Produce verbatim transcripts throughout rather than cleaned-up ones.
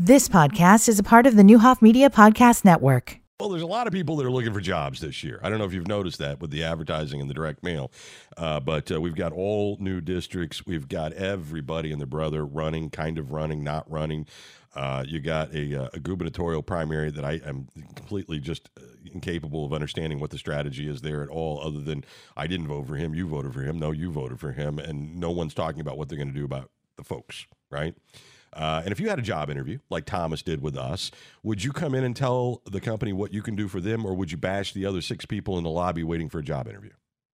This podcast is a part of the Newhoff Media Podcast Network. Well, there's a lot of people that are looking for jobs this year. I don't know if you've noticed that with the advertising and the direct mail, uh, but uh, we've got all new districts. We've got everybody and their brother running, kind of running, not running. Uh, you got a, a gubernatorial primary that I am completely just uh, incapable of understanding what the strategy is there at all, other than I didn't vote for him, you voted for him, no, you voted for him, and no one's talking about what they're going to do about the folks, right? Uh, and if you had a job interview, like Thomas did with us, would you come in and tell the company what you can do for them, or would you bash the other six people in the lobby waiting for a job interview?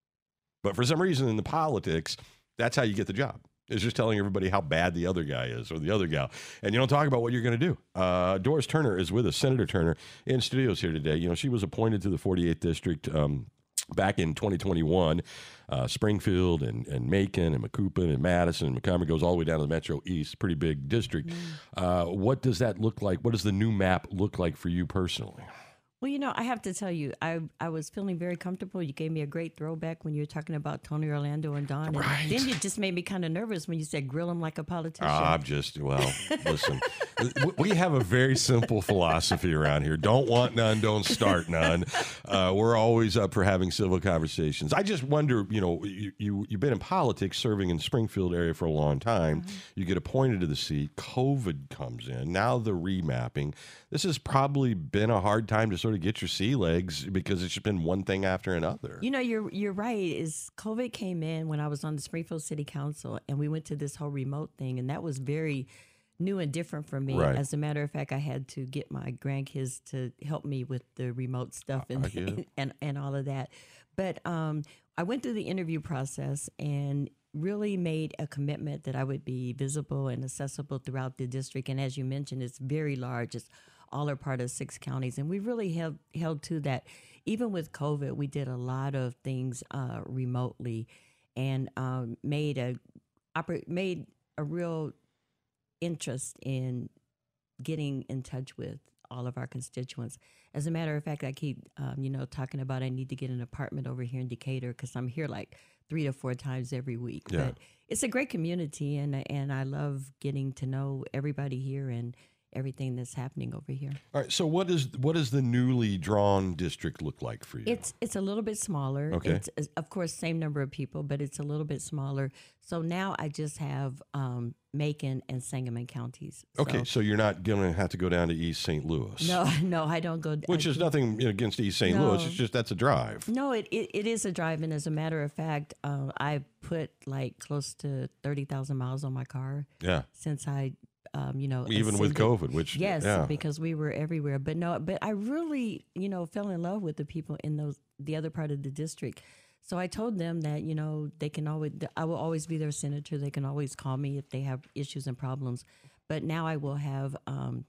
But for some reason in the politics, that's how you get the job. It's just telling everybody how bad the other guy is or the other gal. And you don't talk about what you're going to do. Uh, Doris Turner is with us, Senator Turner, in studios here today. You know, she was appointed to the forty-eighth District um, back in twenty twenty-one. Uh, Springfield and, and Macon and Macoupin and Madison and Montgomery goes all the way down to the Metro East, pretty big district. Mm. Uh, what does that look like? What does the new map look like for you personally? Well, you know, I have to tell you, I I was feeling very comfortable. You gave me a great throwback when you were talking about Tony Orlando and Don. And right. then you just made me kind of nervous when you said grill him like a politician. Uh, I'm just, well, listen, we have a very simple philosophy around here. Don't want none, don't start none. Uh, we're always up for having civil conversations. I just wonder, you know, you, you, you've been in politics, serving in the Springfield area for a long time. Mm-hmm. You get appointed to the seat. COVID comes in. Now the remapping. This has probably been a hard time to sort of get your sea legs because it's just been one thing after another. You know, you're you're right. Is COVID came in when I was on the Springfield City Council, and we went to this whole remote thing, and that was very new and different for me. Right. As a matter of fact, I had to get my grandkids to help me with the remote stuff and and, and, and all of that. But um, I went through the interview process and really made a commitment that I would be visible and accessible throughout the district. And as you mentioned, it's very large. It's all are part of six counties. And we really held held to that. Even with COVID, we did a lot of things uh, remotely and um, made a oper- made a real interest in getting in touch with all of our constituents. As a matter of fact, I keep, um, you know, talking about I need to get an apartment over here in Decatur because I'm here like three to four times every week. Yeah. But it's a great community, and and I love getting to know everybody here and everything that's happening over here. All right. So what is what does the newly drawn district look like for you? It's it's a little bit smaller. Okay. It's, it's of course same number of people, but it's a little bit smaller. So now I just have um, Macon and Sangamon counties. So, okay. So you're not going to have to go down to East Saint Louis. No, no, I don't go. Which I, is nothing against East Saint no. Louis. It's just that's a drive. No, it, it, it is a drive. And as a matter of fact, uh, I put like close to thirty thousand miles on my car. Yeah. Since I Um, you know, even ascended. with COVID, which yes, yeah. because we were everywhere. But no, but I really, you know, fell in love with the people in those the other part of the district. So I told them that you know they can always, I will always be their senator. They can always call me if they have issues and problems. But now I will have um,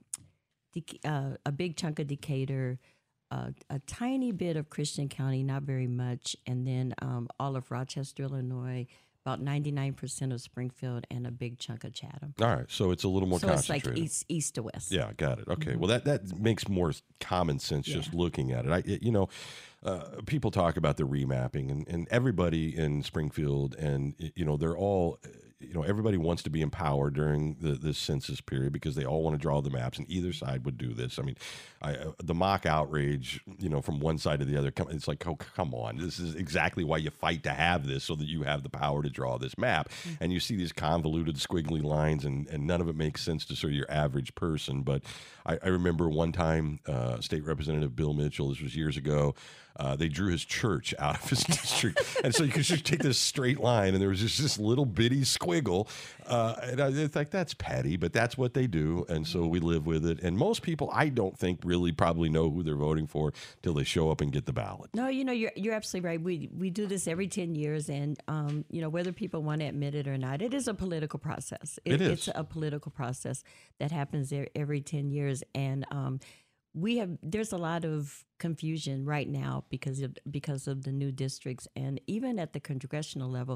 uh, a big chunk of Decatur, uh, a tiny bit of Christian County, not very much, and then um, all of Rochester, Illinois. About ninety-nine percent of Springfield and a big chunk of Chatham. All right, so it's a little more so concentrated. So it's like east, east to west. Yeah, got it. Okay, Mm-hmm. well that that makes more common sense Yeah. just looking at it. I, it you know, uh, people talk about the remapping, and, and everybody in Springfield, and you know, they're all, you know, everybody wants to be empowered during the this census period because they all want to draw the maps, and either side would do this. I mean, I, uh, the mock outrage, you know, from one side to the other, it's like, oh, come on, this is exactly why you fight to have this, so that you have the power to draw this map. Mm-hmm. And you see these convoluted, squiggly lines, and, and none of it makes sense to sort of your average person. But I, I remember one time, uh, State Representative Bill Mitchell, this was years ago, uh, they drew his church out of his district. And so you could just take this straight line, and there was just this little bitty squiggle. Uh, and I, it's like, that's petty, but that's what they do. And so we live with it. And most people, I don't think, really probably know who they're voting for till they show up and get the ballot. No, you know, you're you're absolutely right. We we do this every ten years, and um, you know, whether people want to admit it or not, it is a political process. It, it is. It's a political process that happens there every ten years, and um, we have there's a lot of confusion right now because of because of the new districts, and even at the congressional level,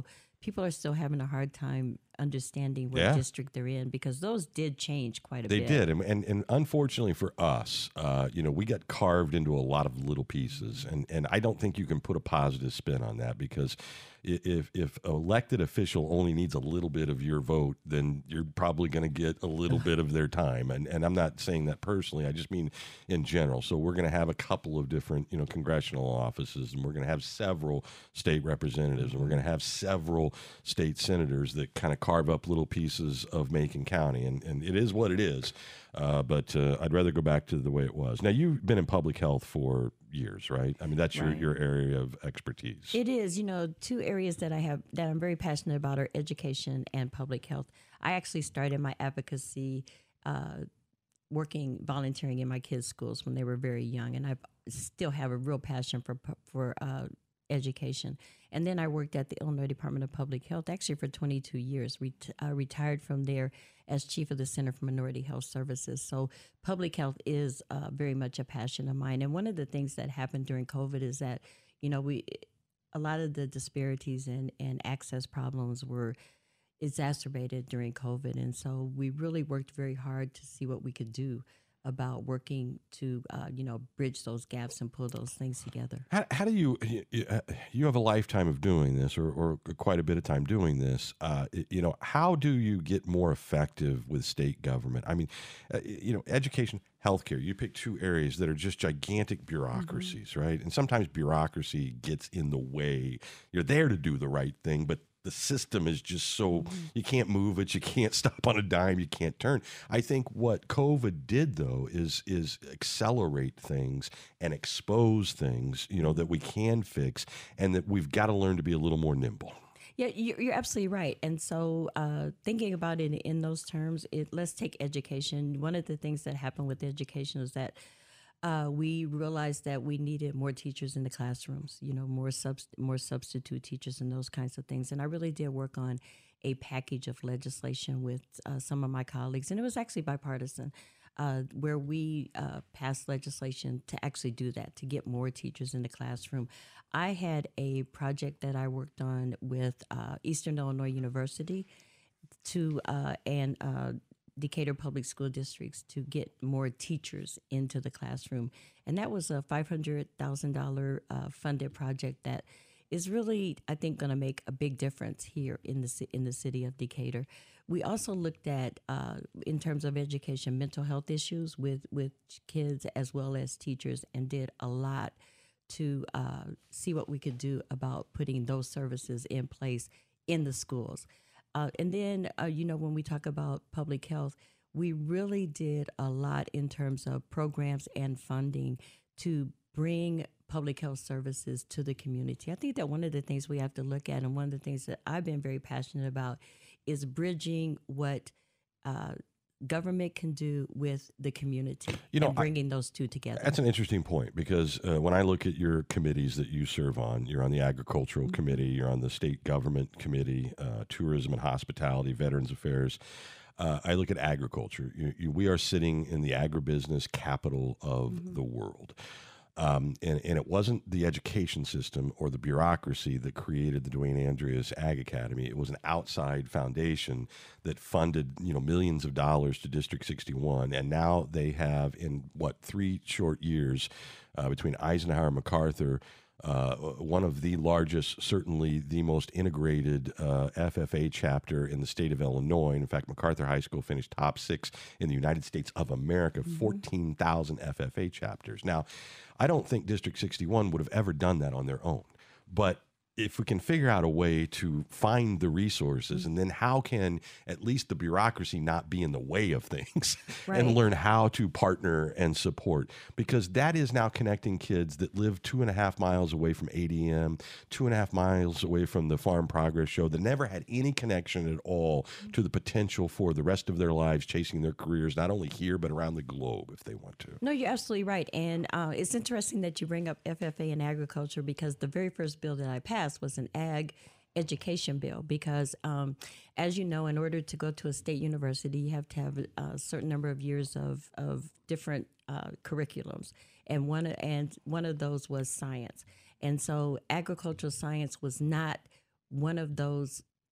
people are still having a hard time understanding what Yeah. district they're in, because those did change quite a They bit. did, and, and and unfortunately for us, uh, you know, we got carved into a lot of little pieces, and and I don't think you can put a positive spin on that, because i- if if an elected official only needs a little bit of your vote, then you're probably going to get a little bit of their time, and and I'm not saying that personally, I just mean in general. So we're going to have a couple of different, you know, congressional offices, and we're going to have several state representatives, and we're going to have several state senators that kind of carve up little pieces of Macon County, and, and it is what it is. Uh, but uh, I'd rather go back to the way it was. Now, you've been in public health for years, right? I mean, that's your, Right. your area of expertise. It is, you know, two areas that I have that I'm very passionate about are education and public health. I actually started my advocacy uh, working, volunteering in my kids' schools when they were very young, and I still have a real passion for for uh, education. And then I worked at the Illinois Department of Public Health actually for twenty-two years. Ret- uh, retired from there as chief of the Center for Minority Health Services. So public health is uh, very much a passion of mine. And one of the things that happened during COVID is that, you know, we a lot of the disparities and, and access problems were exacerbated during COVID. And so we really worked very hard to see what we could do about working to, uh, you know, bridge those gaps and pull those things together. How, how do you, you, uh, you have a lifetime of doing this, or, or quite a bit of time doing this. Uh, you know, how do you get more effective with state government? I mean, uh, you know, education, healthcare, you pick two areas that are just gigantic bureaucracies, mm-hmm. right? And sometimes bureaucracy gets in the way. You're there to do the right thing, but the system is just so, mm-hmm. you can't move it, you can't stop on a dime, you can't turn. I think what COVID did, though, is is accelerate things and expose things, you know, that we can fix, and that we've got to learn to be a little more nimble. Yeah, you're absolutely right. And so uh, thinking about it in those terms, it, let's take education. One of the things that happened with education is that Uh, we realized that we needed more teachers in the classrooms, you know, more subs- more substitute teachers and those kinds of things. And I really did work on a package of legislation with uh, some of my colleagues, and it was actually bipartisan, uh, where we uh, passed legislation to actually do that, to get more teachers in the classroom. I had a project that I worked on with uh, Eastern Illinois University to uh, and uh, Decatur Public School Districts to get more teachers into the classroom. And that was a five hundred thousand dollars uh, funded project that is really, I think, going to make a big difference here in the ci- in the city of Decatur. We also looked at, uh, in terms of education, mental health issues with, with kids as well as teachers, and did a lot to uh, see what we could do about putting those services in place in the schools. Uh, and then, uh, you know, when we talk about public health, we really did a lot in terms of programs and funding to bring public health services to the community. I think that one of the things we have to look at, and one of the things that I've been very passionate about, is bridging what uh, government can do with the community, you know, and bringing I, those two together. That's an interesting point, because uh, when I look at your committees that you serve on, you're on the agricultural mm-hmm. committee, you're on the state government committee, uh, tourism and hospitality, veterans affairs. Uh, I look at agriculture. You, you, we are sitting in the agribusiness capital of mm-hmm. the world. Um, and, and it wasn't the education system or the bureaucracy that created the Dwayne Andreas Ag Academy. It was an outside foundation that funded, you know, millions of dollars to District sixty-one. And now they have, in what, three short years, uh, between Eisenhower and MacArthur, uh, one of the largest, certainly the most integrated uh, F F A chapter in the state of Illinois. In fact, MacArthur High School finished top six in the United States of America, mm-hmm. fourteen thousand F F A chapters. Now, I don't think District sixty-one would have ever done that on their own. But if we can figure out a way to find the resources, mm-hmm. and then how can at least the bureaucracy not be in the way of things, right. and learn how to partner and support, because that is now connecting kids that live two and a half miles away from A D M, two and a half miles away from the Farm Progress Show, that never had any connection at all mm-hmm. to the potential for the rest of their lives chasing their careers, not only here, but around the globe if they want to. No, you're absolutely right. And uh, it's interesting that you bring up F F A and agriculture, because the very first bill that I passed was an ag education bill, because um, as you know, in order to go to a state university, you have to have a certain number of years of, of different uh, curriculums. And one, and one of those was science. And so agricultural science was not one of those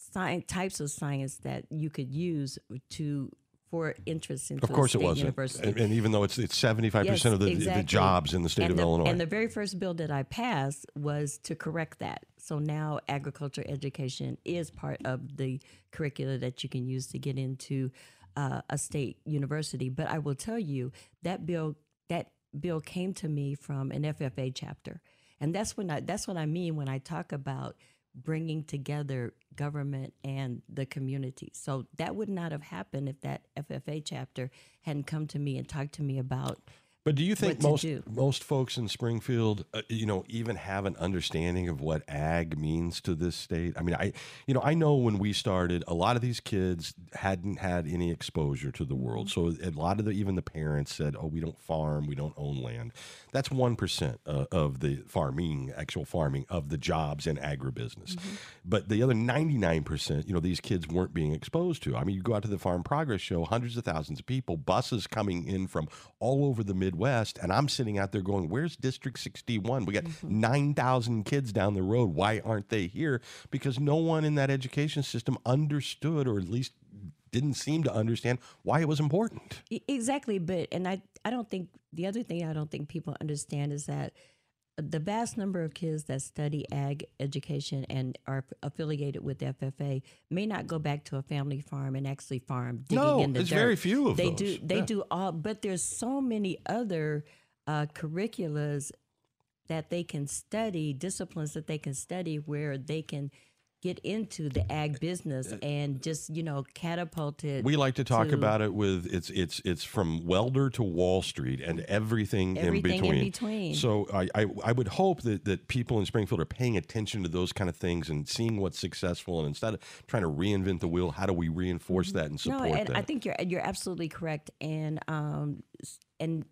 science, types of science that you could use to for interest into of course a state it wasn't. university. And, and even though it's it's seventy-five percent Yes, of the, exactly. the jobs in the state and of the, Illinois. And the very first bill that I passed was to correct that. So now agriculture education is part of the curricula that you can use to get into uh, a state university. But I will tell you that bill that bill came to me from an F F A chapter, and that's when I that's what I mean when I talk about bringing together government and the community. So that would not have happened if that F F A chapter hadn't come to me and talked to me about. But do you think what to most do. most folks in Springfield, uh, you know, even have an understanding of what ag means to this state? I mean, I, you know, I know when we started, a lot of these kids hadn't had any exposure to the world. So a lot of the, even the parents said, "Oh, we don't farm, we don't own land." That's one percent uh, of the farming, actual farming of the jobs in agribusiness. Mm-hmm. But the other ninety-nine percent, you know, these kids weren't being exposed to. I mean, you go out to the Farm Progress Show, hundreds of thousands of people, buses coming in from all over the Midwest, and I'm sitting out there going, "Where's District sixty-one? We got mm-hmm. nine thousand kids down the road. Why aren't they here?" Because no one in that education system understood, or at least didn't seem to understand, why it was important. Exactly, but and I, I don't think the other thing I don't think people understand is that the vast number of kids that study ag education and are affiliated with F F A may not go back to a family farm and actually farm, digging no, in the it's dirt. very few of they those. do they yeah. do all, but there's so many other uh, curriculas that they can study, disciplines that they can study, where they can get into the ag business and just, you know, catapult it. We like to talk to about it with it's it's it's from welder to Wall Street and everything, everything in between. in between. So I, I I would hope that that people in Springfield are paying attention to those kind of things and seeing what's successful, and instead of trying to reinvent the wheel, how do we reinforce mm-hmm. that and support no, and that? I think you're you're absolutely correct, and um and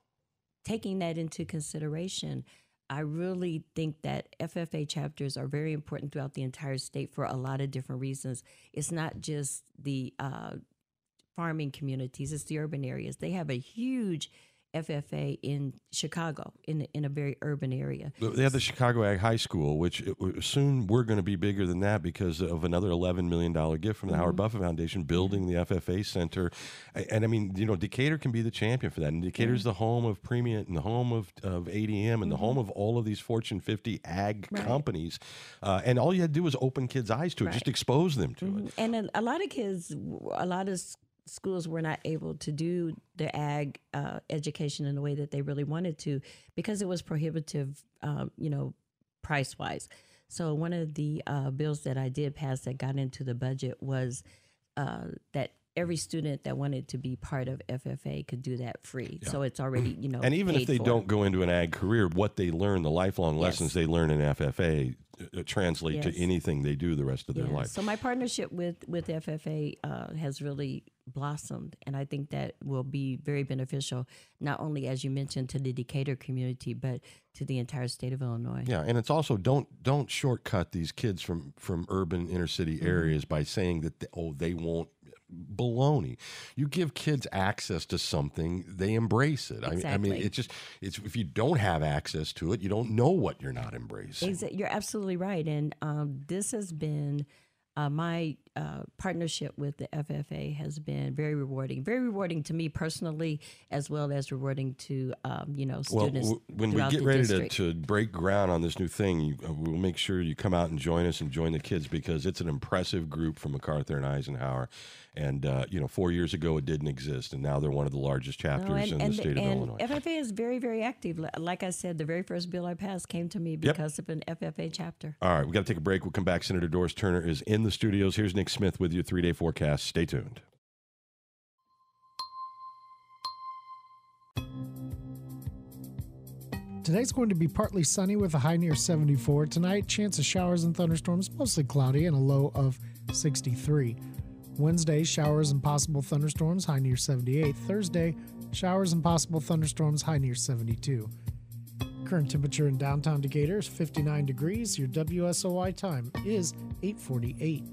taking that into consideration, I really think that F F A chapters are very important throughout the entire state for a lot of different reasons. It's not just the uh, farming communities, it's the urban areas. They have a huge F F A in Chicago, in in a very urban area. They have the Chicago Ag High School, which it, soon we're going to be bigger than that because of another eleven million dollars gift from the mm-hmm. Howard Buffett Foundation building the F F A Center. And, and I mean, you know, Decatur can be the champion for that. And Decatur's mm-hmm. the home of Premium and the home of, of A D M and mm-hmm. the home of all of these Fortune fifty ag right. companies. Uh, and all you had to do was open kids' eyes to it, right. just expose them to mm-hmm. it. And a, a lot of kids, a lot of schools were not able to do the ag uh, education in the way that they really wanted to because it was prohibitive, um, you know, price-wise. So one of the uh, bills that I did pass that got into the budget was uh, that every student that wanted to be part of F F A could do that free. Yeah. So it's already, you know, and even if they for. don't go into an ag career, what they learn, the lifelong yes. lessons they learn in F F A uh, translate yes. to anything they do the rest of yes. their life. So my partnership with, with F F A uh, has really blossomed, and I think that will be very beneficial, not only, as you mentioned, to the Decatur community, but to the entire state of Illinois. Yeah, and it's also don't don't shortcut these kids from from urban inner city mm-hmm. areas by saying that they, oh they won't. Baloney. You give kids access to something, they embrace it. Exactly. I mean, I mean, it's just it's if you don't have access to it, you don't know what you're not embracing. Exactly. You're absolutely right, and um, this has been. Uh, my uh, partnership with the F F A has been very rewarding, very rewarding to me personally, as well as rewarding to um, you know students. Well, w- when we get ready to, to break ground on this new thing, you, uh, we'll make sure you come out and join us and join the kids because it's an impressive group from MacArthur and Eisenhower. And, uh, you know, four years ago it didn't exist, and now they're one of the largest chapters no, and, in and, the state of and Illinois. F F A is very, very active. Like I said, the very first bill I passed came to me because yep. of an F F A chapter. All right, we got to take a break. We'll come back. Senator Doris Turner is in the studios. Here's Nick Smith with your three-day forecast. Stay tuned. Today's going to be partly sunny with a high near seventy-four. Tonight, chance of showers and thunderstorms, mostly cloudy, and a low of sixty-three. Wednesday, showers and possible thunderstorms, high near seventy-eight. Thursday, showers and possible thunderstorms, high near seventy-two. Current temperature in downtown Decatur is fifty-nine degrees. Your W S O I time is eight forty-eight.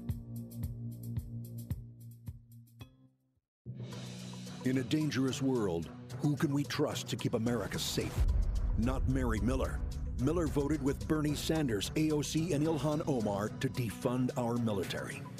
In a dangerous world, who can we trust to keep America safe? Not Mary Miller. Miller voted with Bernie Sanders, A O C, and Ilhan Omar to defund our military.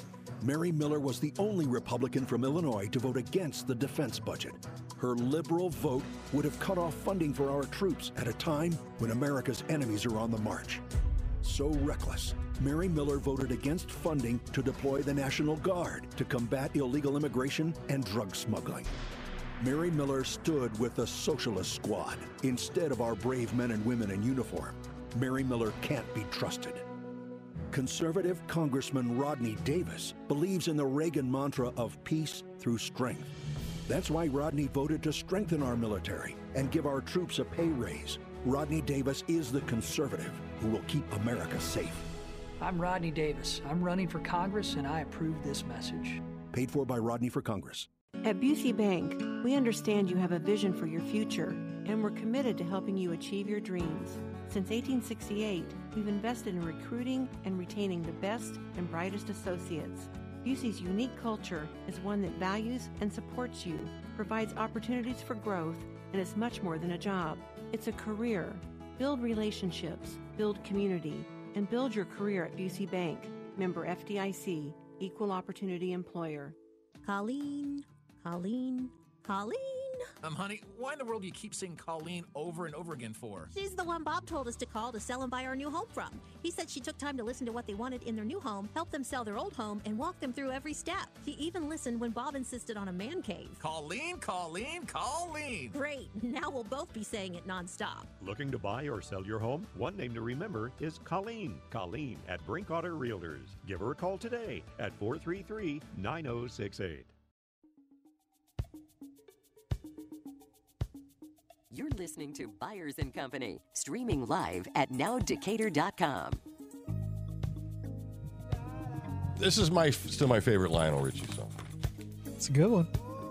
Mary Miller was the only Republican from Illinois to vote against the defense budget. Her liberal vote would have cut off funding for our troops at a time when America's enemies are on the march. So reckless, Mary Miller voted against funding to deploy the National Guard to combat illegal immigration and drug smuggling. Mary Miller stood with the Socialist Squad instead of our brave men and women in uniform. Mary Miller can't be trusted. Conservative Congressman Rodney Davis believes in the Reagan mantra of peace through strength. That's why Rodney voted to strengthen our military and give our troops a pay raise. Rodney Davis is the conservative who will keep America safe. I'm Rodney Davis. I'm running for Congress, and I approve this message. Paid for by Rodney for Congress. At Busey Bank, we understand you have a vision for your future, and we're committed to helping you achieve your dreams. Since eighteen sixty-eight, we've invested in recruiting and retaining the best and brightest associates. Busey's unique culture is one that values and supports you, provides opportunities for growth, and is much more than a job. It's a career. Build relationships, build community, and build your career at Busey Bank. Member F D I C, Equal Opportunity Employer. Colleen, Colleen, Colleen. Um, honey, why in the world do you keep saying Colleen over and over again for? She's the one Bob told us to call to sell and buy our new home from. He said she took time to listen to what they wanted in their new home, help them sell their old home, and walk them through every step. She even listened when Bob insisted on a man cave. Colleen, Colleen, Colleen. Great. Now we'll both be saying it nonstop. Looking to buy or sell your home? One name to remember is Colleen. Colleen at Brinkwater Realtors. Give her a call today at four three three, nine oh six eight. You're listening to Byers and Company, streaming live at now decatur dot com. This is my still my favorite Lionel Richie song. It's a good one.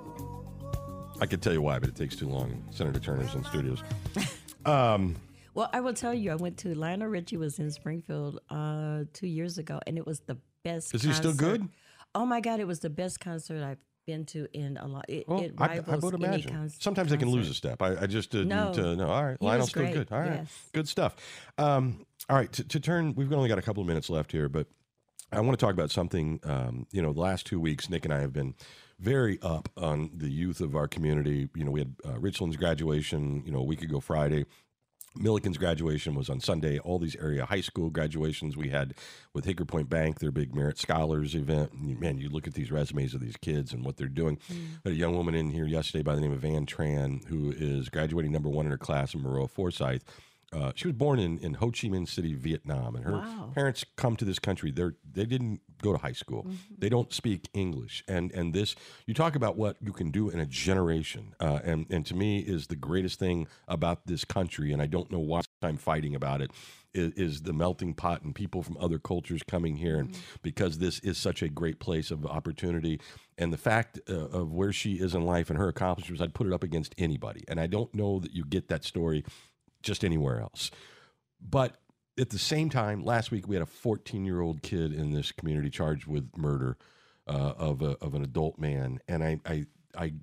I could tell you why, but it takes too long. Senator Turner's in studios. Um, well, I will tell you, I went to Lionel Richie was in Springfield uh, two years ago, and it was the best. Is he concert. still good? Oh my God, it was the best concert I've been to in a lot. It, well, it I, rivals I would any imagine. con- Sometimes concert. they can lose a step. I, I just didn't No. uh, know. All right, He Lionel's was still great. good. All right, Yes. good stuff. Um, all right, to, to turn, we've only got a couple of minutes left here, but I want to talk about something. Um, you know, the last two weeks, Nick and I have been very up on the youth of our community. You know, we had uh, Richland's graduation, you know, a week ago Friday. Milliken's graduation was on Sunday. All these area high school graduations we had with Hickory Point Bank, their big Merit Scholars event. And man, you look at these resumes of these kids and what they're doing. Mm. I had a young woman in here yesterday by the name of Van Tran, who is graduating number one in her class in Maroa Forsyth. Uh, she was born in, in Ho Chi Minh City, Vietnam, and her Wow. parents come to this country. They're they didn't go to high school. Mm-hmm. They don't speak English, and and this you talk about what you can do in a generation, uh, and and to me is the greatest thing about this country. And I don't know why I'm fighting about it. Is, is the melting pot and people from other cultures coming here, and mm-hmm. because this is such a great place of opportunity, and the fact uh, of where she is in life and her accomplishments, I'd put it up against anybody. And I don't know that you get that story just anywhere else. But at the same time, last week we had a fourteen-year-old kid in this community charged with murder uh, of a, of an adult man, and I, I I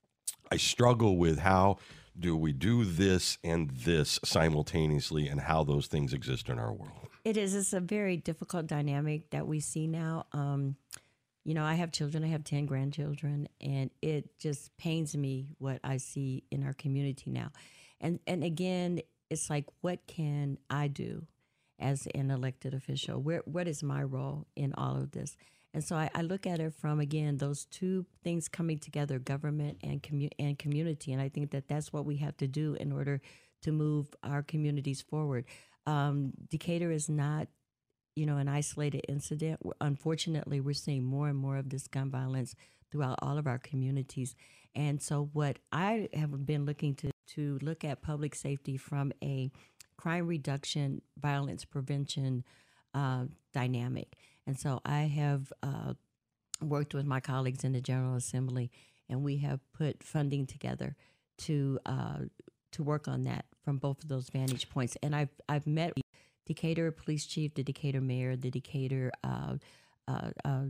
I struggle with how do we do this and this simultaneously, and how those things exist in our world. It is. It's a very difficult dynamic that we see now. Um, you know, I have children. I have ten grandchildren, and it just pains me what I see in our community now. And and again, it's like, what can I do as an elected official? Where what is my role in all of this? And so I, I look at it from, again, those two things coming together, government and commu- and community. And I think that that's what we have to do in order to move our communities forward. Um, Decatur is not, you know, an isolated incident. Unfortunately, we're seeing more and more of this gun violence throughout all of our communities. And so what I have been looking to to look at public safety from a crime reduction, violence prevention uh, dynamic. And so I have uh, worked with my colleagues in the General Assembly, and we have put funding together to uh, to work on that from both of those vantage points. And I've I've met the Decatur Police Chief, the Decatur Mayor, the Decatur uh, uh, uh,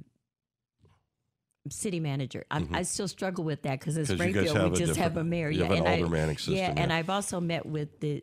City Manager. Mm-hmm. I still struggle with that because in Springfield we just a have a mayor. You yeah, have an and aldermanic I, system. Yeah, yeah, and I've also met with the, the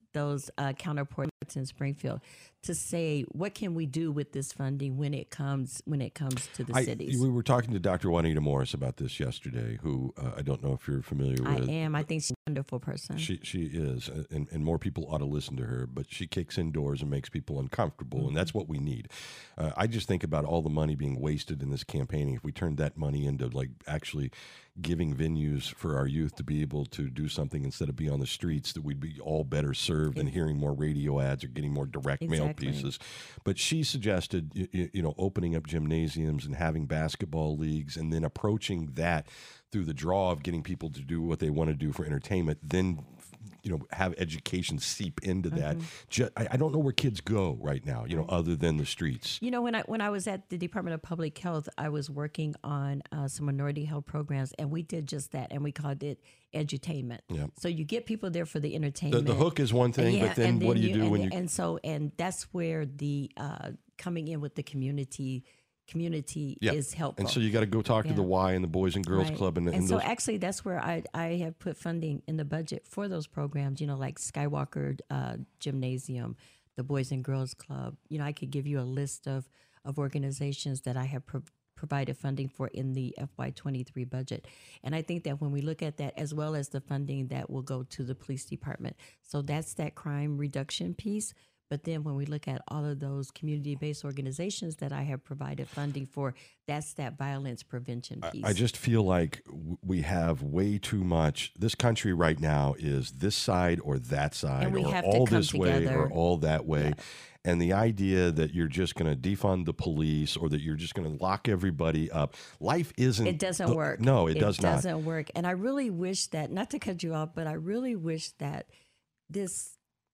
those uh, counterparts in Springfield to say, what can we do with this funding when it comes when it comes to the I, cities? We were talking to Doctor Juanita Morris about this yesterday, who uh, I don't know if you're familiar I with. I am. I think she's a wonderful person. She she is, and, and more people ought to listen to her, but she kicks indoors and makes people uncomfortable, mm-hmm. and that's what we need. Uh, I just think about all the money being wasted in this campaigning. If we turned that money into like actually giving venues for our youth to be able to do something instead of be on the streets, that we'd be all better served than hearing more radio ads or getting more direct exactly. mail pieces. But she suggested, you, you know, opening up gymnasiums and having basketball leagues, and then approaching that through the draw of getting people to do what they want to do for entertainment, then you know, have education seep into that. Mm-hmm. Just, I, I don't know where kids go right now, you know, right. other than the streets. You know, when I when I was at the Department of Public Health, I was working on uh, some minority health programs, and we did just that, and we called it edutainment. Yeah. So you get people there for the entertainment. The, the hook is one thing, yeah, but then, then what do you, you do and, when you... And so, and that's where the uh, coming in with the community community yeah. is helpful. And so you got to go talk yeah. to the Y and the Boys and Girls right. Club. And, and, and so those... actually that's where I, I have put funding in the budget for those programs, you know, like Skywalker uh, Gymnasium, the Boys and Girls Club. You know, I could give you a list of, of organizations that I have pro- provided funding for in the F Y twenty-three budget. And I think that when we look at that, as well as the funding that will go to the police department, so that's that crime reduction piece. But then when we look at all of those community-based organizations that I have provided funding for, that's that violence prevention piece. I just feel like we have way too much. This country right now is this side or that side, or all this way or all that way. Yeah. And the idea that you're just going to defund the police or that you're just going to lock everybody up, life isn't... It doesn't the, work. No, it, it does not. It doesn't work. And I really wish that, not to cut you off, but I really wish that this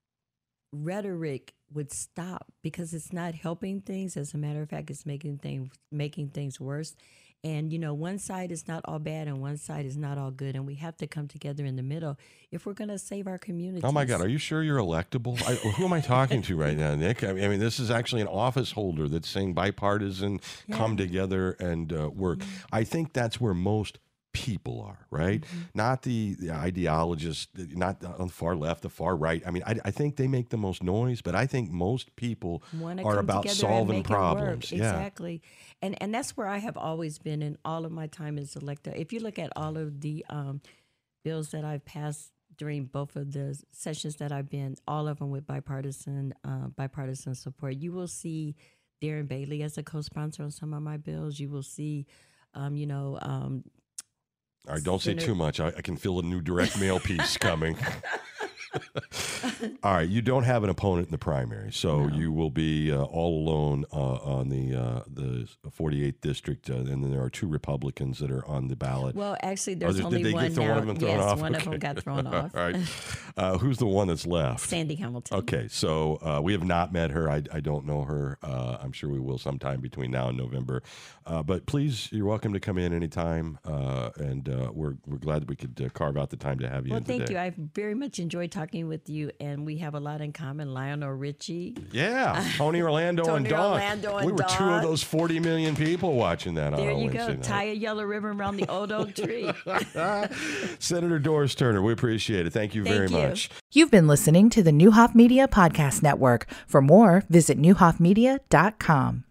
rhetoric would stop, because it's not helping things. As a matter of fact, it's making things making things worse. And, you know, one side is not all bad and one side is not all good. And we have to come together in the middle if we're going to save our community. Oh, my God. Are you sure you're electable? I, who am I talking to right now, Nick? I mean, I mean, this is actually an office holder that's saying bipartisan, yeah. come together and uh, work. Mm-hmm. I think that's where most people are, right? Mm-hmm. Not the, the ideologists, not on the far left, the far right. I mean, I, I think they make the most noise, but I think most people are about solving problems. Yeah. Exactly. And and that's where I have always been in all of my time as elected. If you look at all of the um, bills that I've passed during both of the sessions that I've been, all of them with bipartisan uh, bipartisan support, you will see Darren Bailey as a co-sponsor on some of my bills. You will see, um, you know, um, all right, don't Senator. say too much. I, I can feel a new direct mail piece coming. All right, you don't have an opponent in the primary, so no. you will be uh, all alone uh, on the uh, the forty-eighth district, uh, and then there are two Republicans that are on the ballot. Well, actually, there's oh, only did they one get now. One of them thrown yes, off? one okay. of them got thrown off. All right, uh, who's the one that's left? Sandy Hamilton. Okay, so uh, we have not met her. I, I don't know her. Uh, I'm sure we will sometime between now and November. Uh, but please, you're welcome to come in anytime, uh, and uh, we're we're glad that we could uh, carve out the time to have you. Well, in thank today. you. I very much enjoyed talking with you, and we have a lot in common. Lionel Richie. Yeah, Tony Orlando Tony and Dawn. Orlando and we were Dawn. two of those forty million people watching that there on you Wednesday go. night. Tie a yellow ribbon around the old oak tree. Senator Doris Turner, we appreciate it. Thank you Thank very you. much. You've been listening to the Newhoff Media Podcast Network. For more, visit newhoff media dot com.